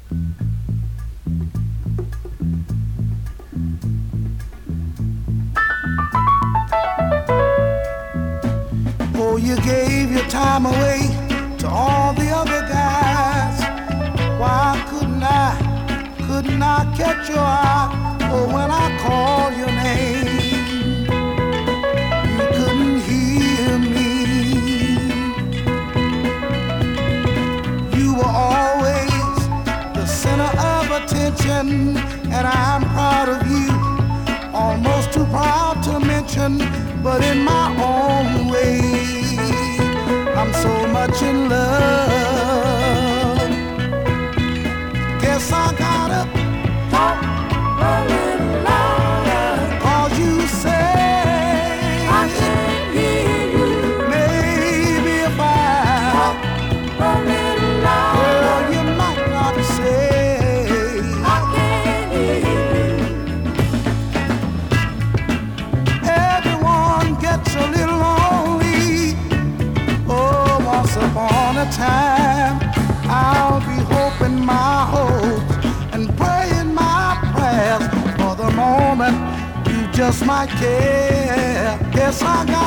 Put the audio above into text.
Oh, you gave your time away to all the other guys. Why couldn't I catch your eye? Oh, when I call your name, you couldn't hear me. You were always the center of attention, and I'm proud of you, almost too proud to mention, but in my own way, I'm so much in love. Guess I gotta talk a little louder, 'cause you say I can't hear you. Maybe if I talk a little louder, girl, you might not say I can't hear you. Everyone gets a little lonely. Oh, once upon a time, I'll be hoping my hopes and praying my prayers for the moment you just might care. Guess I got